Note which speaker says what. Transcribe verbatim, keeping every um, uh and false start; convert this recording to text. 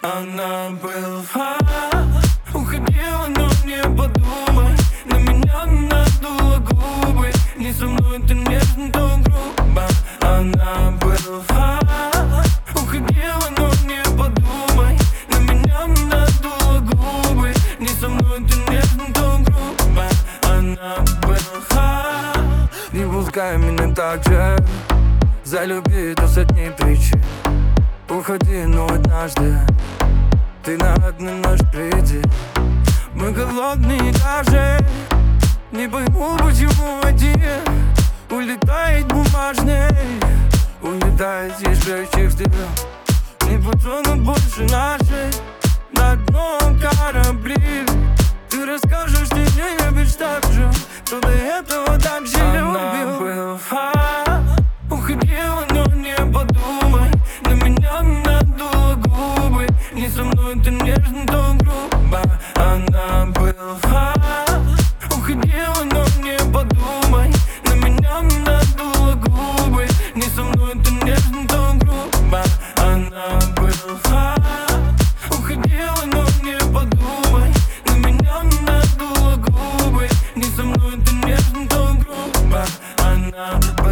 Speaker 1: Она была, уходила, но не подумай. На меня надула губы. Не со мной ты нежно, то грубо. Она была, уходила, но не подумай. На меня надула губы. Не со мной ты нежно, то грубо. Она была. Не пускай меня так же. Залюби до сотни причин. Уходи, но однажды ты на одну ночь приди. Мы голодные даже. Не пойму, почему один улетает бумажный, улетает из жгучих стен. Не потонут больше наши на одном корабле. Ты расскажешь, ты не любишь так же, кто до этого так же любил. Она была, уходила, но не подумай. На меня надула губы. Не со мной ты нежно, то грубо. Она была, уходила, но не подумай. На меня надула губы. Не со мной ты нежно, то грубо. Она была, уходила, но не подумай. На меня надула губы. Не со мной ты нежно, то грубо. Она была.